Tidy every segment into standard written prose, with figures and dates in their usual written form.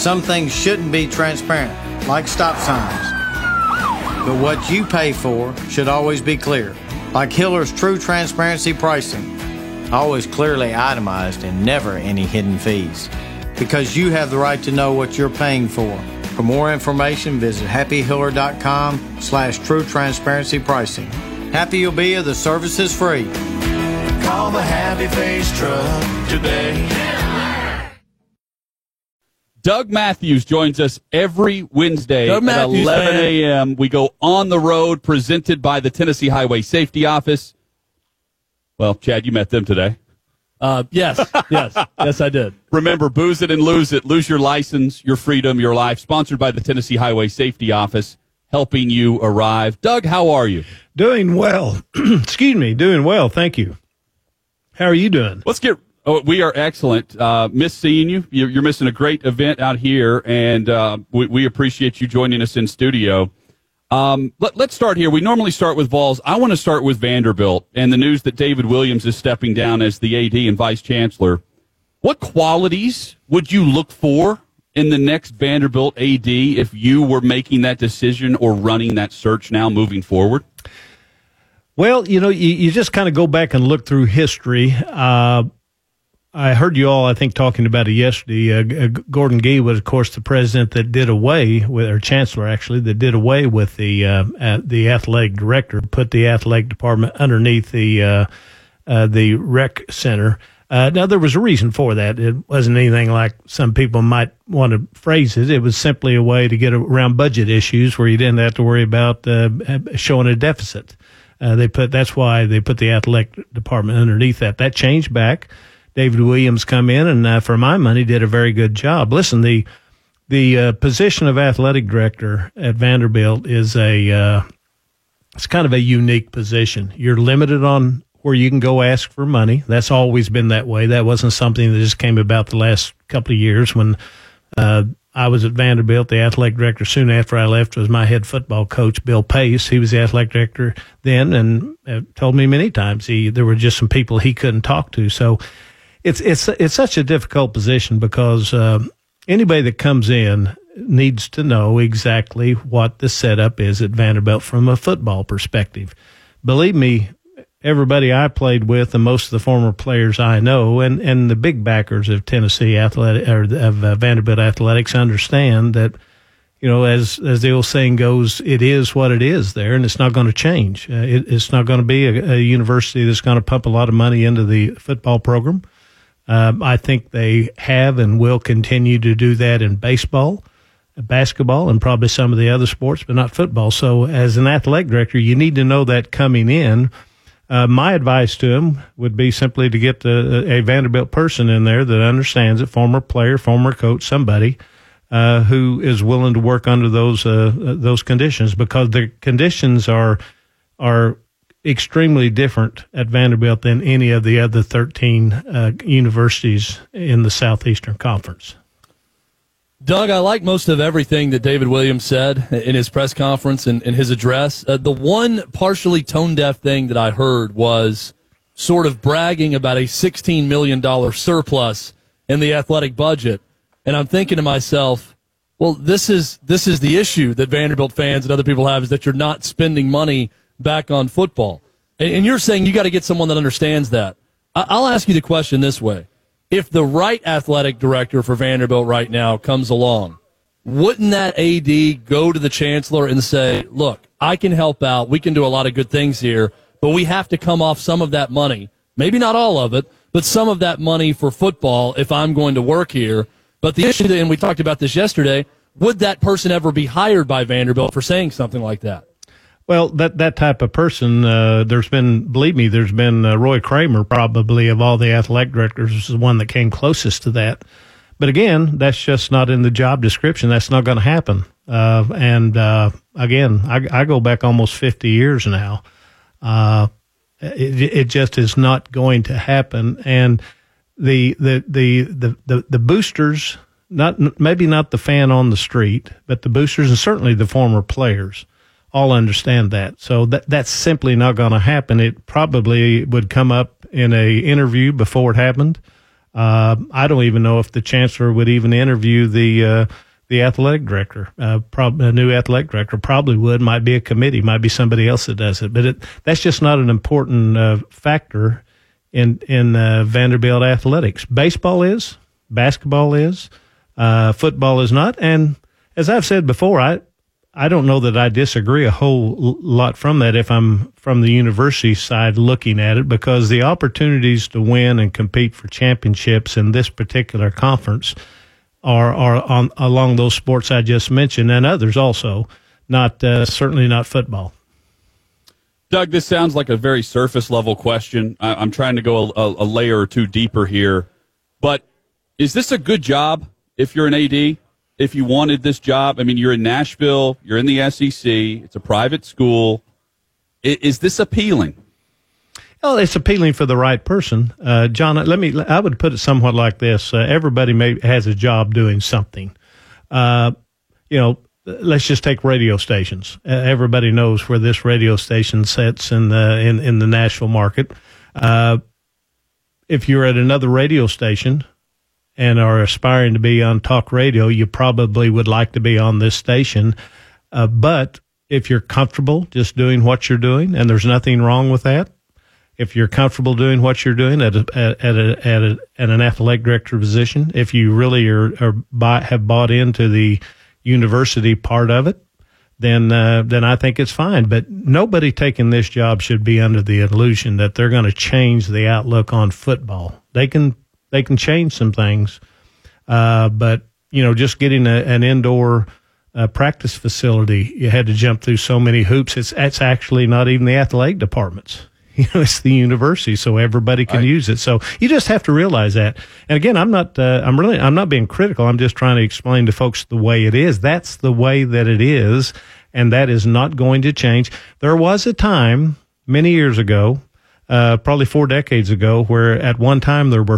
Some things shouldn't be transparent, like stop signs. But what you pay for should always be clear, like Hiller's True Transparency Pricing. Always clearly itemized and never any hidden fees. Because you have the right to know what you're paying for. For more information, visit happyhiller.com/true transparency pricing. Happy you'll be if the service is free. Call the Happy Face Truck today. Doug Matthews joins us every Wednesday at 11 a.m. We go on the road, presented by the Tennessee Highway Safety Office. Well, Chad, you met them today. Yes, I did. Remember, booze it and lose it. Lose your license, your freedom, your life. Sponsored by the Tennessee Highway Safety Office, helping you arrive. Doug, how are you? Doing well. Excuse me, doing well. Thank you. How are you doing? We are excellent. Miss seeing you. You're missing a great event out here, and we appreciate you joining us in studio. Let's start here. We normally start with Vols. I want to start with Vanderbilt and the news that David Williams is stepping down as the AD and Vice Chancellor. What qualities would you look for in the next Vanderbilt AD if you were making that decision or running that search now moving forward? Well, you just kind of go back and look through history. I heard you all, I think, talking about it yesterday. Gordon Gee was, of course, the president that did away with, or chancellor actually, that did away with the athletic director, put the athletic department underneath the rec center. Now, there was a reason for that. It wasn't anything like some people might want to phrase it. It was simply a way to get around budget issues where you didn't have to worry about showing a deficit. That's why they put the athletic department underneath that. That changed back. David Williams come in and, for my money, did a very good job. Listen, the position of athletic director at Vanderbilt is it's kind of a unique position. You're limited on where you can go ask for money. That's always been that way. That wasn't something that just came about the last couple of years. When I was at Vanderbilt, the athletic director soon after I left was my head football coach, Bill Pace. He was the athletic director then, and told me many times there were just some people he couldn't talk to. So it's such a difficult position because anybody that comes in needs to know exactly what the setup is at Vanderbilt from a football perspective. Believe me, everybody I played with and most of the former players I know and the big backers of Tennessee athletic or of Vanderbilt athletics understand that, as the old saying goes, it is what it is there, and it's not going to change. It's not going to be a university that's going to pump a lot of money into the football program. I think they have and will continue to do that in baseball, basketball, and probably some of the other sports, but not football. So as an athletic director, you need to know that coming in. My advice to him would be simply to get a Vanderbilt person in there that understands it, former player, former coach, somebody who is willing to work under those conditions, because the conditions are extremely different at Vanderbilt than any of the other 13 universities in the Southeastern Conference. Doug, I like most of everything that David Williams said in his press conference and in his address. The one partially tone-deaf thing that I heard was sort of bragging about a $16 million surplus in the athletic budget. And I'm thinking to myself, well, this is the issue that Vanderbilt fans and other people have, is that you're not spending money back on football. And you're saying you got to get someone that understands that. I'll ask you the question this way. If the right athletic director for Vanderbilt right now comes along, wouldn't that AD go to the chancellor and say, look, I can help out, we can do a lot of good things here, but we have to come off some of that money, maybe not all of it, but some of that money for football if I'm going to work here. But the issue, and we talked about this yesterday, would that person ever be hired by Vanderbilt for saying something like that? Well, that type of person, there's been Roy Kramer, probably of all the athletic directors, is the one that came closest to that. But again, that's just not in the job description. That's not going to happen. Again, I go back almost 50 years now. It just is not going to happen. And the boosters, maybe not the fan on the street, but the boosters and certainly the former players all understand that. So that's simply not going to happen. It probably would come up in a interview before it happened. I don't even know if the chancellor would even interview the athletic director. A new athletic director probably would. Might be a committee. Might be somebody else that does it. But that's just not an important factor in Vanderbilt athletics. Baseball is. Basketball is. Football is not. And as I've said before, I don't know that I disagree a whole lot from that if I'm from the university side looking at it, because the opportunities to win and compete for championships in this particular conference are along those sports I just mentioned and others also, certainly not football. Doug, this sounds like a very surface level question. I'm trying to go a layer or two deeper here, but is this a good job if you're an AD? If you wanted this job, I mean, you're in Nashville, you're in the SEC, it's a private school. Is this appealing? Well, it's appealing for the right person. John, I would put it somewhat like this. Everybody has a job doing something. Let's just take radio stations. Everybody knows where this radio station sits in the Nashville market. If you're at another radio station and are aspiring to be on talk radio, you probably would like to be on this station. But if you're comfortable just doing what you're doing, and there's nothing wrong with that, if you're comfortable doing what you're doing at an athletic director position, if you really have bought into the university part of it, then I think it's fine. But nobody taking this job should be under the illusion that they're going to change the outlook on football. They can change some things, but just getting an indoor practice facility, you had to jump through so many hoops. It's actually not even the athletic departments. It's the university, so everybody can use it. So you just have to realize that. And again, I'm not being critical. I'm just trying to explain to folks the way it is. That's the way that it is, and that is not going to change. There was a time many years ago, probably 4 decades ago, where at one time there were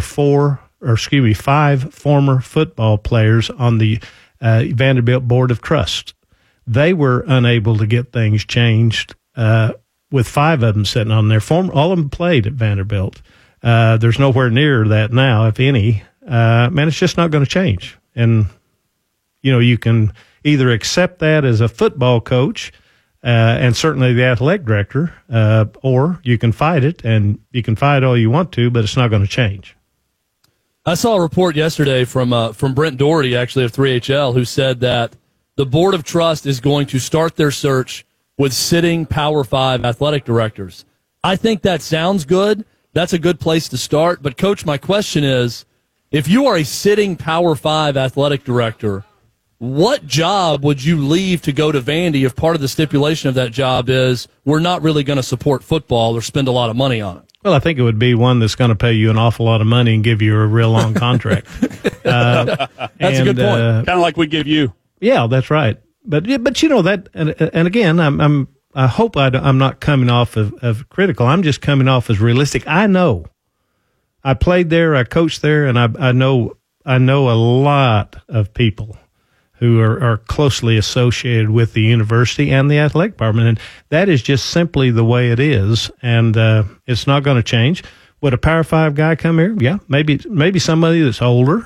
5 former football players on the Vanderbilt Board of Trust. They were unable to get things changed with 5 of them sitting on there. All of them played at Vanderbilt. There's nowhere near that now, if any. It's just not going to change. And, you can either accept that as a football coach and certainly the athletic director, or you can fight it, and you can fight all you want to, but it's not going to change. I saw a report yesterday from Brent Doherty, actually, of 3HL, who said that the Board of Trust is going to start their search with sitting Power 5 athletic directors. I think that sounds good. That's a good place to start. But, Coach, my question is, if you are a sitting Power 5 athletic director, what job would you leave to go to Vandy if part of the stipulation of that job is we're not really going to support football or spend a lot of money on it? Well, I think it would be one that's going to pay you an awful lot of money and give you a real long contract. That's a good point. Kind of like we give you. Yeah, that's right. But that, and again, I hope I'm not coming off of critical. I'm just coming off as realistic. I know, I played there, I coached there, and I know a lot of people who are closely associated with the university and the athletic department, and that is just simply the way it is, and it's not going to change. Would a Power 5 guy come here? Yeah, maybe somebody that's older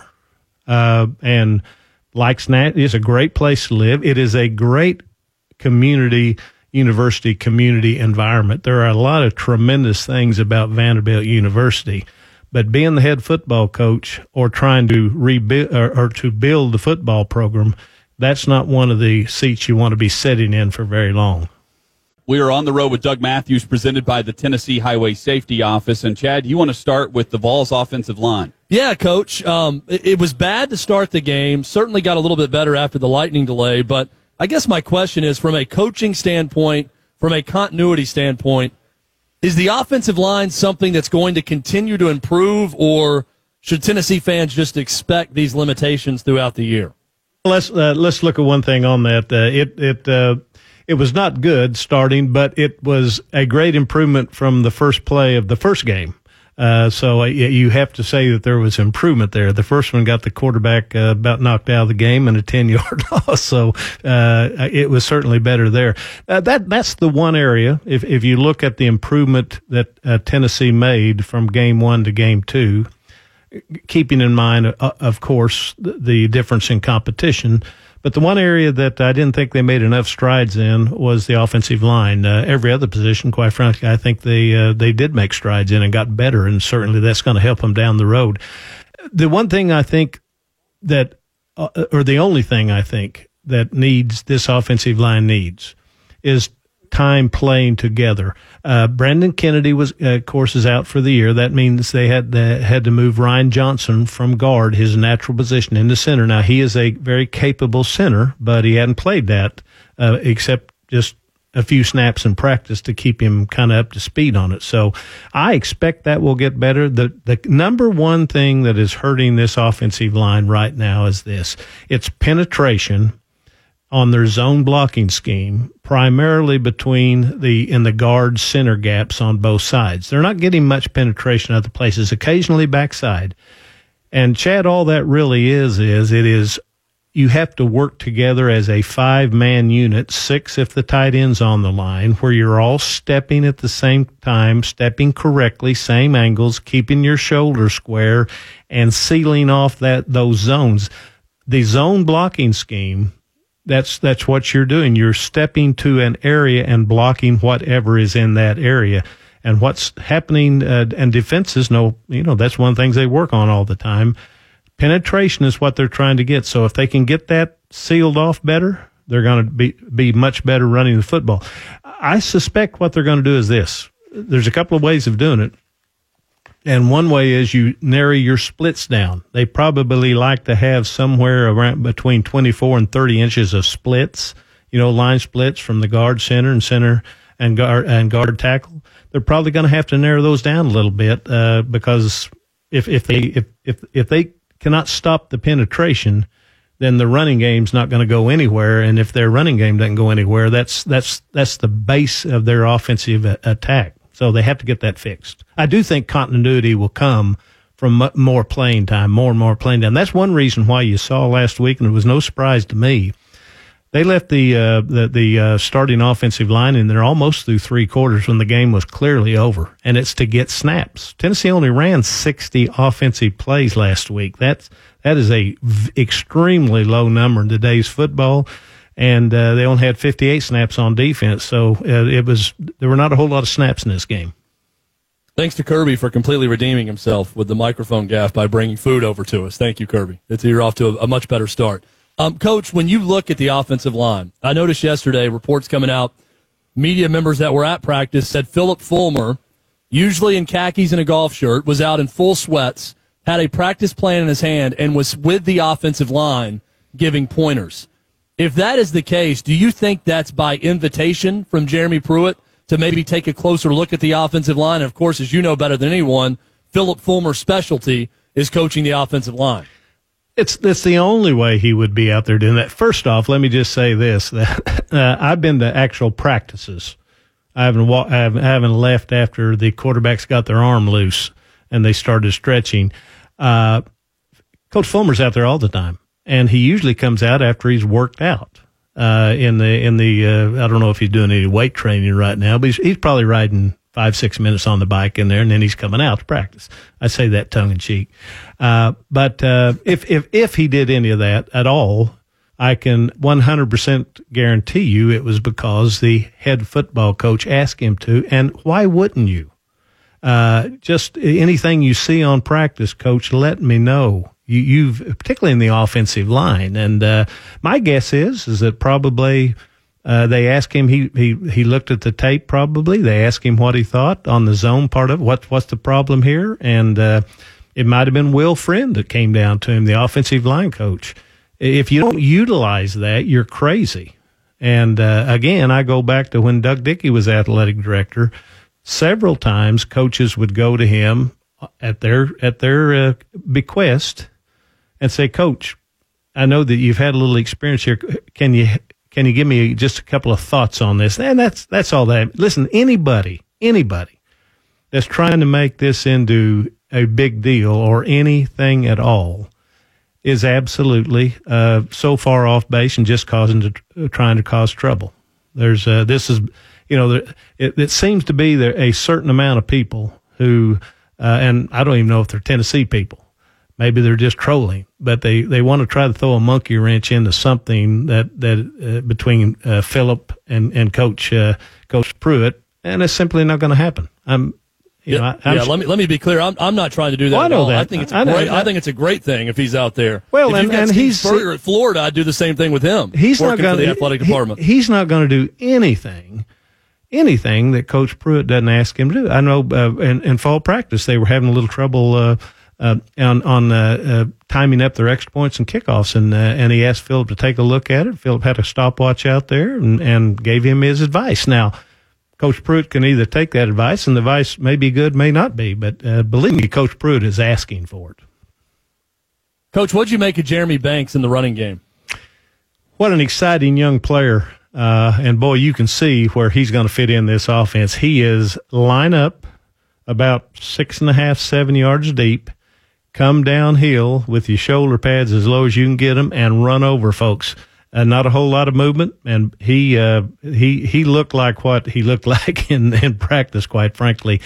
and likes Nashville. It's a great place to live. It is a great university community environment. There are a lot of tremendous things about Vanderbilt University, but being the head football coach or trying to rebuild or to build the football program, that's not one of the seats you want to be sitting in for very long. We are on the road with Doug Matthews, presented by the Tennessee Highway Safety Office. And, Chad, you want to start with the Vols offensive line. Yeah, Coach. It was bad to start the game. Certainly got a little bit better after the lightning delay. But I guess my question is, from a coaching standpoint, from a continuity standpoint, is the offensive line something that's going to continue to improve, or should Tennessee fans just expect these limitations throughout the year? Let's look at one thing on that. It was not good starting, but it was a great improvement from the first play of the first game. So you have to say that there was improvement there. The first one got the quarterback about knocked out of the game and a 10-yard loss. So it was certainly better there. That's the one area. If you look at the improvement that Tennessee made from game 1 to game 2, keeping in mind, of course, the difference in competition. But the one area that I didn't think they made enough strides in was the offensive line. Every other position, quite frankly, I think they did make strides in and got better, and certainly that's going to help them down the road. The one thing I think that, or the only thing I think that this offensive line needs is time playing together. Brandon Kennedy of course, is out for the year. That means they had to move Ryan Johnson from guard, his natural position, into center. Now, he is a very capable center, but he hadn't played that except just a few snaps in practice to keep him kind of up to speed on it. So I expect that will get better. The number one thing that is hurting this offensive line right now is this. It's penetration on their zone blocking scheme, primarily between in the guard center gaps on both sides. They're not getting much penetration other places, occasionally backside. And Chad, all that really is you have to work together as a 5-man unit, 6 if the tight end's on the line, where you're all stepping at the same time, stepping correctly, same angles, keeping your shoulder square, and sealing off those zones. The zone blocking scheme, that's what you're doing. You're stepping to an area and blocking whatever is in that area. And what's happening, and defenses that's one of the things they work on all the time. Penetration is what they're trying to get. So if they can get that sealed off better, they're going to be much better running the football. I suspect what they're going to do is this. There's a couple of ways of doing it. And one way is you narrow your splits down. They probably like to have somewhere around between 24 and 30 inches of splits, line splits from the guard, center and guard tackle. They're probably going to have to narrow those down a little bit because if they cannot stop the penetration, then the running game's not going to go anywhere. And if their running game doesn't go anywhere, that's the base of their offensive attack. So they have to get that fixed. I do think continuity will come from more playing time, more and more playing time. That's one reason why you saw last week, and it was no surprise to me, they left the starting offensive line in there almost through 3 quarters when the game was clearly over, and it's to get snaps. Tennessee only ran 60 offensive plays last week. That is a extremely low number in today's football, and they only had 58 snaps on defense. So there were not a whole lot of snaps in this game. Thanks to Kirby for completely redeeming himself with the microphone gaffe by bringing food over to us. Thank you, Kirby. You're off to a much better start. Coach, when you look at the offensive line, I noticed yesterday reports coming out, media members that were at practice said Philip Fulmer, usually in khakis and a golf shirt, was out in full sweats, had a practice plan in his hand, and was with the offensive line giving pointers. If that is the case, do you think that's by invitation from Jeremy Pruitt to maybe take a closer look at the offensive line? And, of course, as you know better than anyone, Philip Fulmer's specialty is coaching the offensive line. It's the only way he would be out there doing that. First off, let me just say this, that I've been to actual practices. I haven't left after the quarterbacks got their arm loose and they started stretching. Coach Fulmer's out there all the time, and he usually comes out after he's worked out. In the I don't know if he's doing any weight training right now, but he's probably riding 5-6 minutes on the bike in there, and then he's coming out to practice. I say that tongue in cheek. But if he did any of that at all, I can 100% guarantee you it was because the head football coach asked him to. And why wouldn't you? Just anything you see on practice, coach, let me know. You've particularly in the offensive line. And my guess is that probably they asked him, he looked at the tape probably. They asked him what he thought on the zone part of it. What's the problem here? And it might have been Will Friend that came down to him, the offensive line coach. If you don't utilize that, you're crazy. And again, I go back to when Doug Dickey was athletic director. Several times coaches would go to him at their bequest and say, Coach, I know that you've had a little experience here. Can you give me just a couple of thoughts on this? And that's all that. Listen, anybody that's trying to make this into a big deal or anything at all is absolutely so far off base and just trying to cause trouble. There's it seems to be there a certain amount of people who, and I don't even know if they're Tennessee people, Maybe they're just trolling, but they want to try to throw a monkey wrench into something that between Philip and Coach Pruitt, and it's simply not going to happen. Let me be clear. I'm not trying to do that. Well, I know that. I think it's a great thing if he's out there. Well, if and he's Spurrier at Florida, I'd do the same thing with him. He's working not for the athletic department. He's not going to do anything that Coach Pruitt doesn't ask him to do. I know in fall practice they were having a little trouble on timing up their extra points and kickoffs, and he asked Philip to take a look at it. Philip had a stopwatch out there and gave him his advice. Now, Coach Pruitt can either take that advice, and the advice may be good, may not be, but believe me, Coach Pruitt is asking for it. Coach, what'd you make of Jeremy Banks in the running game? What an exciting young player. And, boy, you can see where he's going to fit in this offense. He is line up about 6.5, 7 yards deep, come downhill with your shoulder pads as low as you can get them, and run over folks. Not a whole lot of movement, and he looked like what he looked like in practice, quite frankly.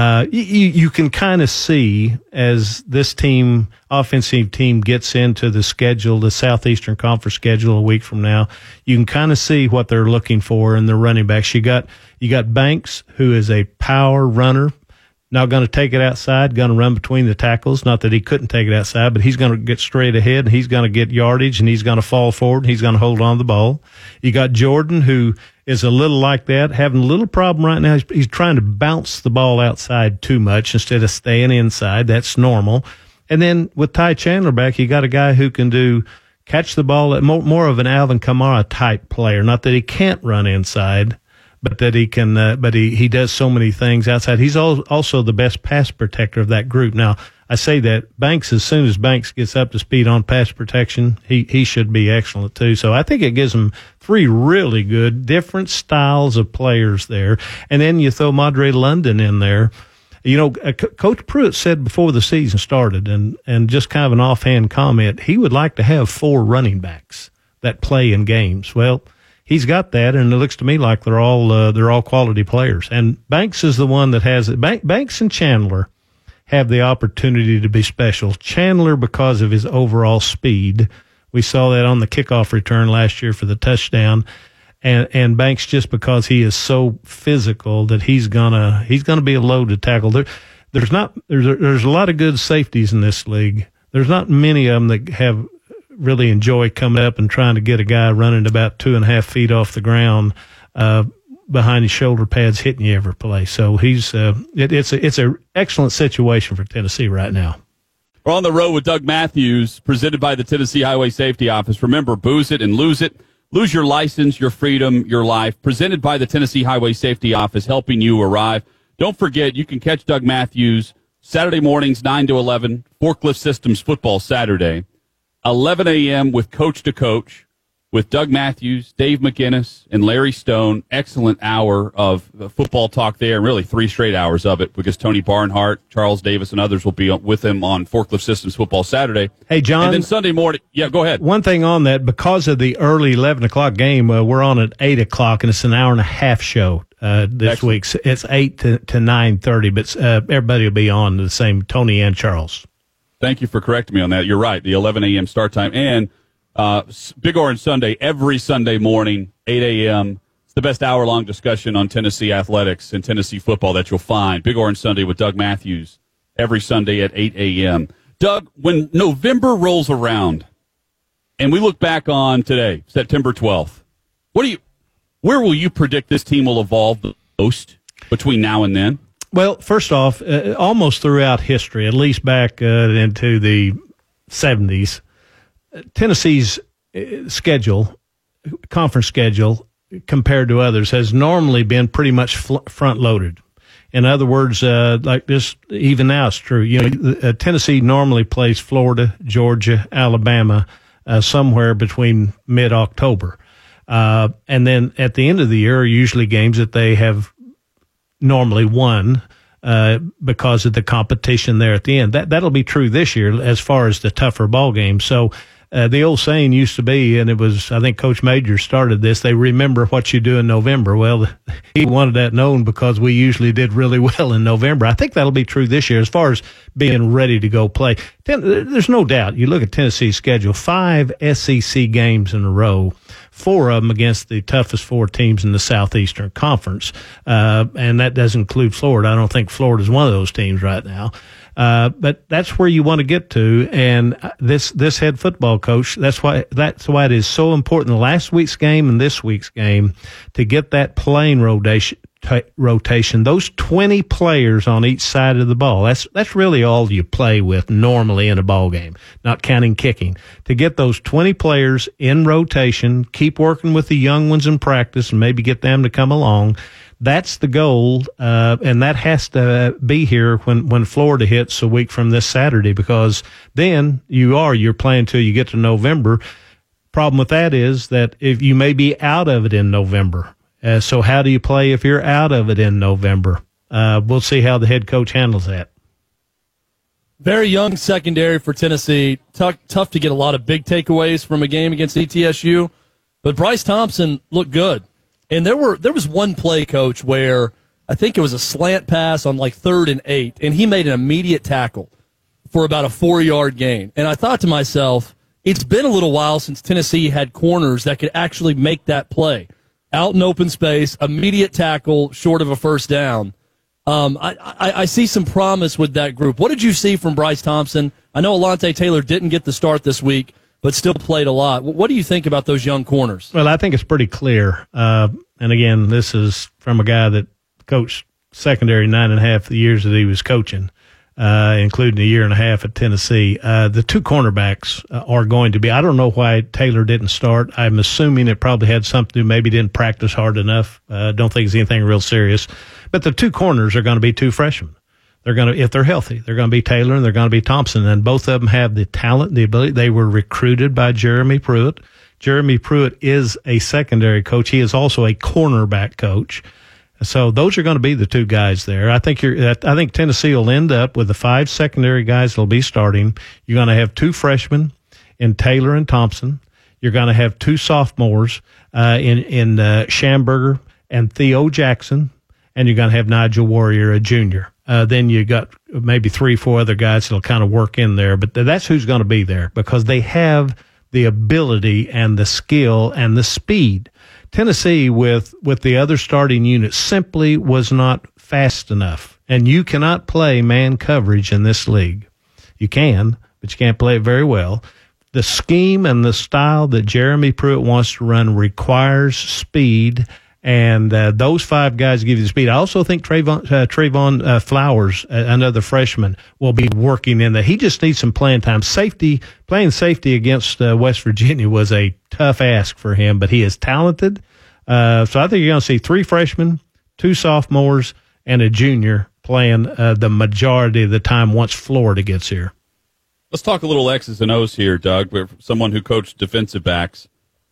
You can kind of see as this offensive team gets into the schedule, the Southeastern Conference schedule a week from now, you can kind of see what they're looking for in the running backs. You got Banks, who is a power runner. Not going to take it outside, going to run between the tackles. Not that he couldn't take it outside, but he's going to get straight ahead, and he's going to get yardage, and he's going to fall forward, and he's going to hold on to the ball. You got Jordan, who is a little like that, having a little problem right now. He's trying to bounce the ball outside too much instead of staying inside. That's normal. And then with Ty Chandler back, you got a guy who can catch the ball, more of an Alvin Kamara type player. Not that he can't run inside, but that he can, but he does so many things outside. He's also the best pass protector of that group. Now, I say that Banks, as soon as Banks gets up to speed on pass protection, he should be excellent too. So I think it gives him three really good, different styles of players there. And then you throw Madre London in there. You know, Coach Pruitt said before the season started, and just kind of an offhand comment, he would like to have 4 running backs that play in games. Well, he's got that, and it looks to me like they're all quality players. And Banks is the one that has it. Banks and Chandler have the opportunity to be special. Chandler because of his overall speed. We saw that on the kickoff return last year for the touchdown. And Banks just because he is so physical that he's gonna be a load to tackle. There's a lot of good safeties in this league. There's not many of them that have really enjoy coming up and trying to get a guy running about 2.5 feet off the ground behind his shoulder pads hitting you every play. So it's an excellent situation for Tennessee right now. We're on the road with Doug Matthews, presented by the Tennessee Highway Safety Office. Remember, booze it and lose it. Lose your license, your freedom, your life. Presented by the Tennessee Highway Safety Office, helping you arrive. Don't forget, you can catch Doug Matthews Saturday mornings, 9 to 11, Forklift Systems Football Saturday. 11 a.m. with Coach to Coach with Doug Matthews, Dave McGinnis, and Larry Stone. Excellent hour of football talk there, and really 3 straight hours of it because Tony Barnhart, Charles Davis, and others will be with him on Forklift Systems Football Saturday. Hey, John. And then Sunday morning. Yeah, go ahead. One thing on that, because of the early 11 o'clock game, we're on at 8 o'clock, and it's an hour-and-a-half show this week. It's 8 to 9:30, but everybody will be on the same, Tony and Charles. Thank you for correcting me on that. You're right, the 11 a.m. start time. And Big Orange Sunday, every Sunday morning, 8 a.m. It's the best hour-long discussion on Tennessee athletics and Tennessee football that you'll find. Big Orange Sunday with Doug Matthews, every Sunday at 8 a.m. Doug, when November rolls around and we look back on today, September 12th, where will you predict this team will evolve the most between now and then? Well, first off, almost throughout history, at least back into the 70s, Tennessee's conference schedule, compared to others, has normally been pretty much front-loaded. In other words, like this, even now it's true. You know, Tennessee normally plays Florida, Georgia, Alabama, somewhere between mid-October. And then at the end of the year are usually games that they have normally won because of the competition there at the end. That'll be true this year as far as the tougher ball games. So The old saying used to be, and it was, I think Coach Major started this, they remember what you do in November. Well, he wanted that known because we usually did really well in November. I think that'll be true this year as far as being ready to go play. There's no doubt. You look at Tennessee's schedule, 5 SEC games in a row, 4 of them against the toughest 4 teams in the Southeastern Conference. And that does include Florida. I don't think Florida's one of those teams right now. But that's where you want to get to. And this head football coach, that's why it is so important, the last week's game and this week's game, to get that playing rotation, those 20 players on each side of the ball. That's really all you play with normally in a ball game, not counting kicking. To get those 20 players in rotation, keep working with the young ones in practice and maybe get them to come along. That's the goal, and that has to be here when Florida hits a week from this Saturday, because then you're playing till you get to November. Problem with that is that if you may be out of it in November. So how do you play if you're out of it in November? We'll see how the head coach handles that. Very young secondary for Tennessee. Tough to get a lot of big takeaways from a game against ETSU, but Bryce Thompson looked good. And there was one play, Coach, where I think it was a slant pass on like 3rd and 8, and he made an immediate tackle for about a 4-yard gain. And I thought to myself, it's been a little while since Tennessee had corners that could actually make that play. Out in open space, immediate tackle, short of a first down. I see some promise with that group. What did you see from Bryce Thompson? I know Alontae Taylor didn't get the start this week, but still played a lot. What do you think about those young corners? Well, I think it's pretty clear. And again, this is from a guy that coached secondary 9.5 the years that he was coaching, including a year and a half at Tennessee. The 2 cornerbacks are going to be, I don't know why Taylor didn't start. I'm assuming it probably had something to do, maybe didn't practice hard enough. Don't think it's anything real serious. But the 2 corners are going to be 2 freshmen. They're going to, if they're healthy, they're going to be Taylor and they're going to be Thompson. And both of them have the talent, the ability. They were recruited by Jeremy Pruitt. Jeremy Pruitt is a secondary coach. He is also a cornerback coach. So those are going to be the 2 guys there. I think Tennessee will end up with the 5 secondary guys that'll be starting. You're going to have 2 freshmen in Taylor and Thompson. You're going to have 2 sophomores in Schamberger and Theo Jackson, and you're going to have Nigel Warrior, a junior. Then you got maybe 3-4 other guys that'll kind of work in there, but that's who's going to be there because they have the ability and the skill and the speed. Tennessee with the other starting unit simply was not fast enough, and you cannot play man coverage in this league. You can, but you can't play it very well. The scheme and the style that Jeremy Pruitt wants to run requires speed. And those 5 guys give you the speed. I also think Trayvon Flowers, another freshman, will be working in there. He just needs some playing time. Playing safety against West Virginia was a tough ask for him, but he is talented. So I think you're going to see 3 freshmen, 2 sophomores, and a junior playing the majority of the time once Florida gets here. Let's talk a little X's and O's here, Doug. We're someone who coached defensive backs.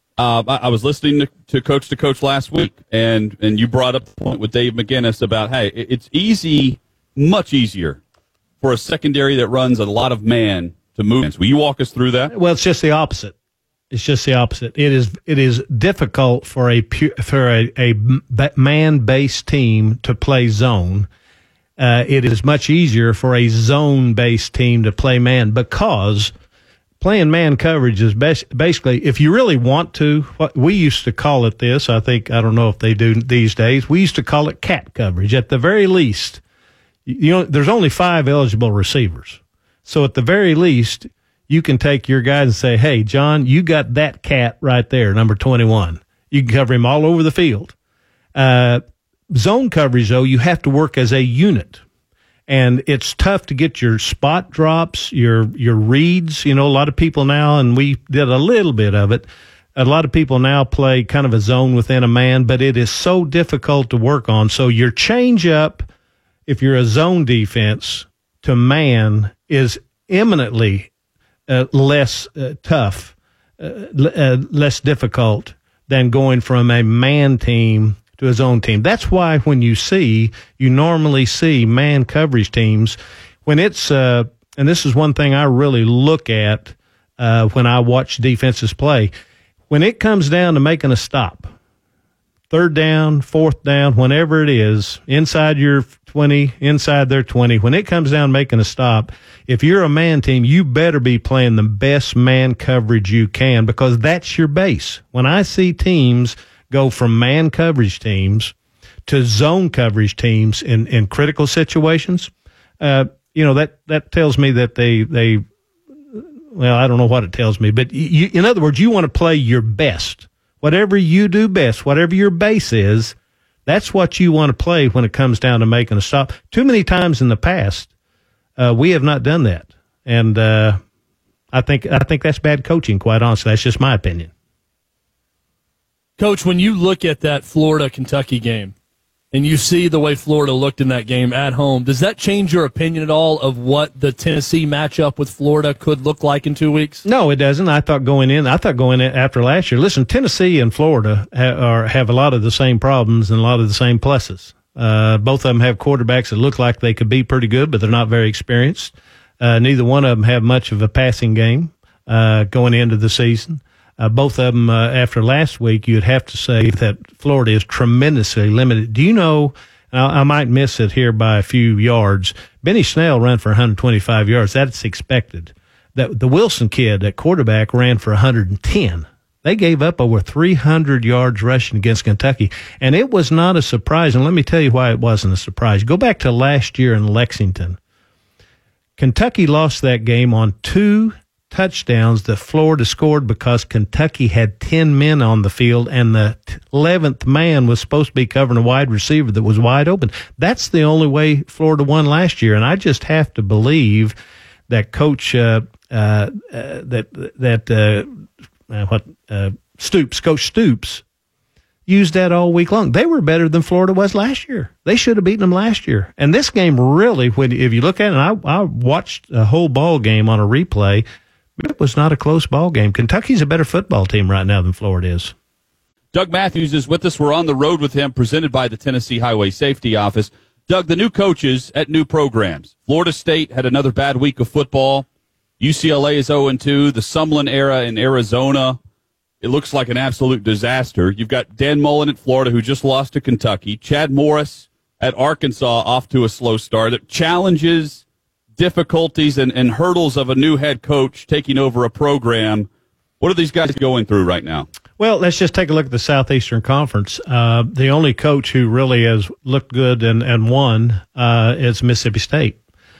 I was listening to Coach last week, and you brought up the point with Dave McGinnis about, hey, it's easy, much easier for a secondary that runs a lot of man to move. Will you walk us through that? Well, it's just the opposite. It is difficult for a man-based team to play zone. It is much easier for a zone-based team to play man because playing man coverage is basically, if you really want to, what we used to call it this, I don't know if they do these days, we used to call it cat coverage. At the very least, there's only 5 eligible receivers. So at the very least, you can take your guys and say, hey, John, you got that cat right there, number 21. You can cover him all over the field. Zone coverage, though, you have to work as a unit. And it's tough to get your spot drops, your reads. A lot of people now, and we did a little bit of it, a lot of people now play kind of a zone within a man, but it is so difficult to work on. So your change up, if you're a zone defense, to man is eminently less tough, less difficult than going from a man team to a zone team. That's why when you normally see man coverage teams, when it's, and this is one thing I really look at when I watch defenses play. When it comes down to making a stop, third down, fourth down, whenever it is, inside your 20, inside their 20, when it comes down to making a stop, if you're a man team, you better be playing the best man coverage you can, because that's your base. When I see teams go from man coverage teams to zone coverage teams in critical situations, that tells me that they well, I don't know what it tells me, but in other words, you want to play your best. Whatever you do best, whatever your base is, that's what you want to play when it comes down to making a stop. Too many times in the past, we have not done that. And I think that's bad coaching, quite honestly. That's just my opinion. Coach, when you look at that Florida-Kentucky game, and you see the way Florida looked in that game at home, does that change your opinion at all of what the Tennessee matchup with Florida could look like in 2 weeks? No, it doesn't. I thought going in after last year, listen, Tennessee and Florida have a lot of the same problems and a lot of the same pluses. Both of them have quarterbacks that look like they could be pretty good, but they're not very experienced. Neither one of them have much of a passing game going into the season. Both of them, after last week, you'd have to say that Florida is tremendously limited. Do you know, I might miss it here by a few yards, Benny Snell ran for 125 yards. That's expected. The Wilson kid at quarterback ran for 110. They gave up over 300 yards rushing against Kentucky, and it was not a surprise. And let me tell you why it wasn't a surprise. Go back to last year in Lexington. Kentucky lost that game on 2 touchdowns that Florida scored because Kentucky had 10 men on the field, and the 11th man was supposed to be covering a wide receiver that was wide open. That's the only way Florida won last year, and I just have to believe that Coach Coach Stoops used that all week long. They were better than Florida was last year. They should have beaten them last year. And this game really, if you look at it, and I watched a whole ball game on a replay, it was not a close ball game. Kentucky's a better football team right now than Florida is. Doug Matthews is with us. We're on the road with him, presented by the Tennessee Highway Safety Office. Doug, the new coaches at new programs. Florida State had another bad week of football. UCLA is 0-2. The Sumlin era in Arizona, it looks like an absolute disaster. You've got Dan Mullen at Florida, who just lost to Kentucky. Chad Morris at Arkansas, off to a slow start. Challenges, difficulties, and hurdles of a new head coach taking over a program. What are these guys going through right now? Well, let's just take a look at the Southeastern Conference. The only coach who really has looked good and won is Mississippi State,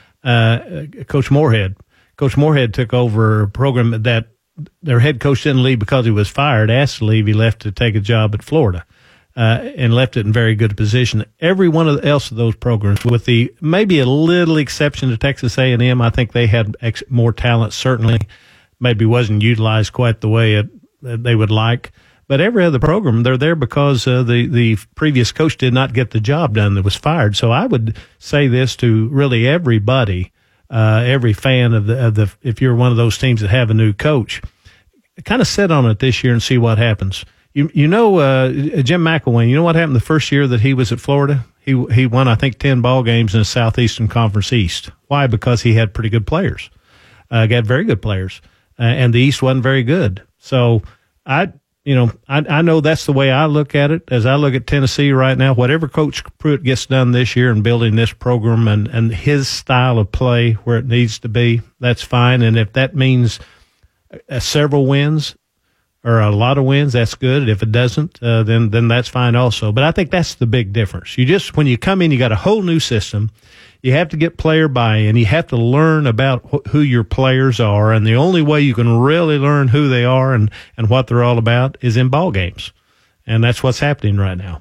Coach Moorhead. Coach Moorhead took over a program that their head coach didn't leave because he was fired, asked to leave. He left to take a job at Florida. And left it in very good position. Every one else of those programs, with the maybe a little exception to Texas A&M, I think they had more talent. Certainly, maybe wasn't utilized quite the way they would like. But every other program, they're there because the previous coach did not get the job done that was fired. So I would say this to really everybody, every fan of the if you're one of those teams that have a new coach, kind of sit on it this year and see what happens. You know, Jim McElwain, you know what happened the first year that he was at Florida? He won, I think, 10 ball games in the Southeastern Conference East. Why? Because he had pretty good players, got very good players, and the East wasn't very good. So I know that's the way I look at it. As I look at Tennessee right now, whatever Coach Pruitt gets done this year in building this program and his style of play where it needs to be, that's fine. And if that means several wins, or a lot of wins, that's good. If it doesn't, then that's fine also. But I think that's the big difference. When you come in, you got a whole new system. You have to get player buy-in. You have to learn about who your players are, and the only way you can really learn who they are and what they're all about is in ball games. And that's what's happening right now.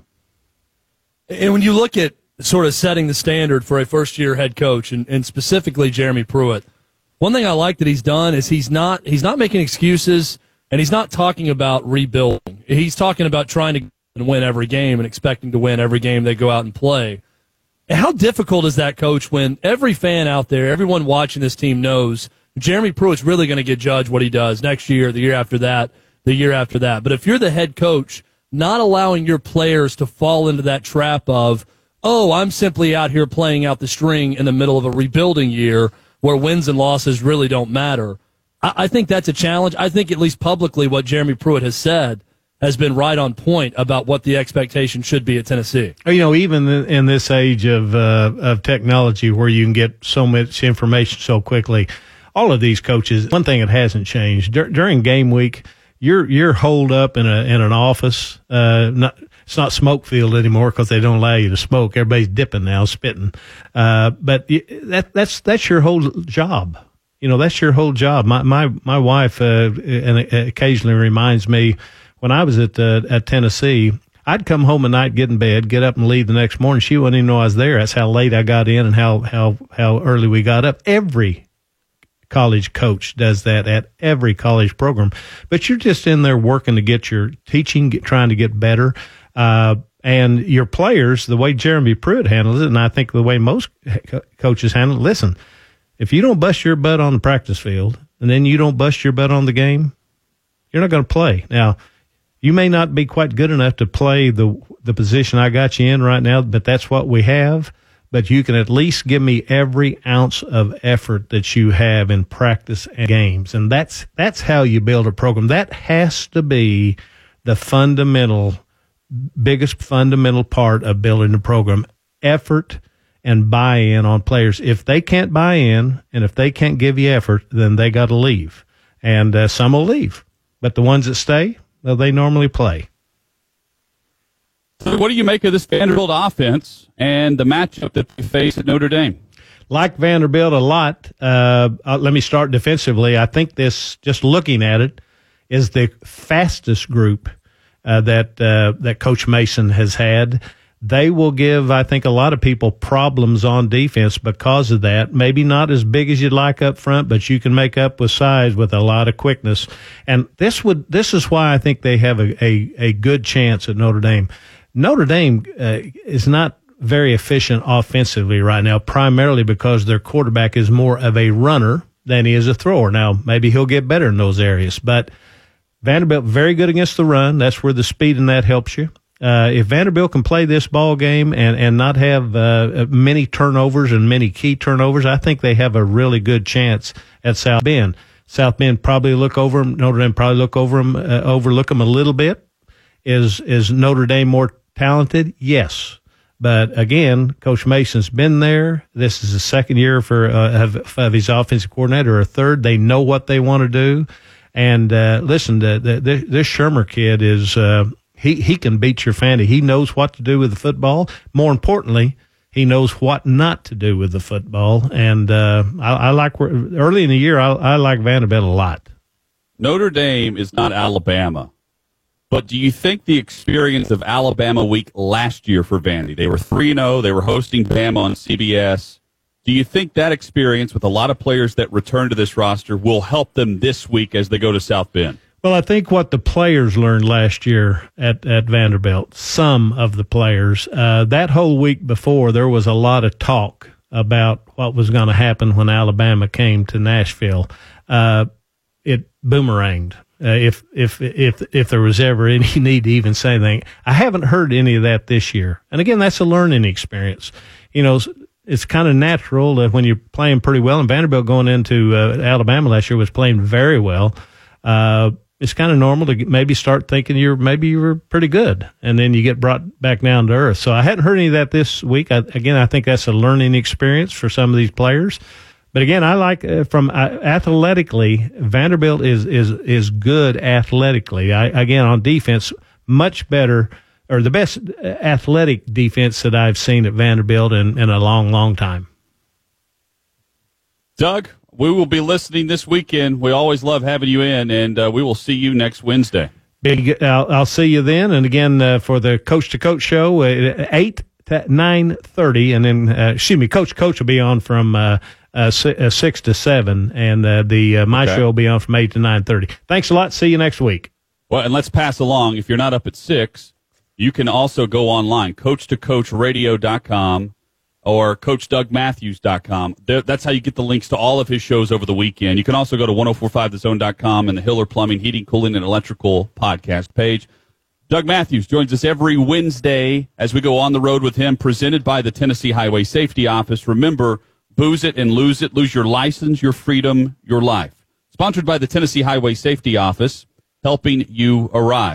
And when you look at sort of setting the standard for a first-year head coach, and specifically Jeremy Pruitt, one thing I like that he's done is he's not making excuses. And he's not talking about rebuilding. He's talking about trying to win every game and expecting to win every game they go out and play. And how difficult is that, Coach, when every fan out there, everyone watching this team knows Jeremy Pruitt's really going to get judged what he does next year, the year after that, the year after that. But if you're the head coach, not allowing your players to fall into that trap of, oh, I'm simply out here playing out the string in the middle of a rebuilding year where wins and losses really don't matter. I think that's a challenge. I think at least publicly what Jeremy Pruitt has said has been right on point about what the expectation should be at Tennessee. Even in this age of technology where you can get so much information so quickly, all of these coaches, one thing that hasn't changed during game week, you're holed up in an office. It's not smoke field anymore because they don't allow you to smoke. Everybody's dipping now, spitting. But that's your whole job. That's your whole job. My wife and occasionally reminds me when I was at Tennessee, I'd come home at night, get in bed, get up and leave the next morning. She wouldn't even know I was there. That's how late I got in and how early we got up. Every college coach does that at every college program. But you're just in there working to get your teaching, trying to get better. And your players, the way Jeremy Pruitt handles it, and I think the way most coaches handle it, listen, if you don't bust your butt on the practice field and then you don't bust your butt on the game, you're not going to play. Now, you may not be quite good enough to play the position I got you in right now, but that's what we have. But you can at least give me every ounce of effort that you have in practice and games. And that's how you build a program. That has to be the biggest fundamental part of building a program, effort and buy-in on players. If they can't buy in and if they can't give you effort, then they got to leave. And some will leave. But the ones that stay, well, they normally play. So what do you make of this Vanderbilt offense and the matchup that they face at Notre Dame? Like Vanderbilt a lot. Let me start defensively. I think this, just looking at it, is the fastest group that Coach Mason has had. They will give, I think, a lot of people problems on defense because of that. Maybe not as big as you'd like up front, but you can make up with size with a lot of quickness. And this is why I think they have a good chance at Notre Dame. Notre Dame is not very efficient offensively right now, primarily because their quarterback is more of a runner than he is a thrower. Now, maybe he'll get better in those areas, but Vanderbilt very good against the run. That's where the speed in that helps you. If Vanderbilt can play this ball game and not have many turnovers and many key turnovers, I think they have a really good chance at South Bend. South Bend probably look over them. Notre Dame probably overlook them a little bit. Is Notre Dame more talented? Yes. But again, Coach Mason's been there. This is the second year of his offensive coordinator, or third. They know what they want to do. And listen, this Shermer kid is he can beat your fanny. He knows what to do with the football. More importantly, he knows what not to do with the football. And I like early in the year. I like Vanderbilt a lot. Notre Dame is not Alabama. But do you think the experience of Alabama week last year for Vandy, they were 3-0, they were hosting Bama on CBS. Do you think that experience with a lot of players that return to this roster will help them this week as they go to South Bend? Well, I think what the players learned last year at Vanderbilt, some of the players, that whole week before, there was a lot of talk about what was going to happen when Alabama came to Nashville. It boomeranged. If there was ever any need to even say anything. I haven't heard any of that this year. And again, that's a learning experience. It's kind of natural that when you're playing pretty well, and Vanderbilt going into Alabama last year was playing very well. It's kind of normal to maybe start thinking you were pretty good, and then you get brought back down to earth. So I hadn't heard any of that this week. I think that's a learning experience for some of these players. But again, I like from athletically, Vanderbilt is good athletically. Again, on defense, much better, or the best athletic defense that I've seen at Vanderbilt in a long, long time. Doug, we will be listening this weekend. We always love having you in, and we will see you next Wednesday. I'll see you then. And again, for the Coach to Coach show, 8 to 9:30, and then Coach will be on from 6 to 7, and my show will be on from 8 to 9:30. Thanks a lot. See you next week. Well, and let's pass along, if you're not up at 6, you can also go online, coachtocoachradio.com or coachdougmatthews.com. That's how you get the links to all of his shows over the weekend. You can also go to 1045thezone.com and the Hiller Plumbing, Heating, Cooling, and Electrical podcast page. Doug Matthews joins us every Wednesday as we go on the road with him, presented by the Tennessee Highway Safety Office. Remember, booze it and lose it. Lose your license, your freedom, your life. Sponsored by the Tennessee Highway Safety Office, helping you arrive.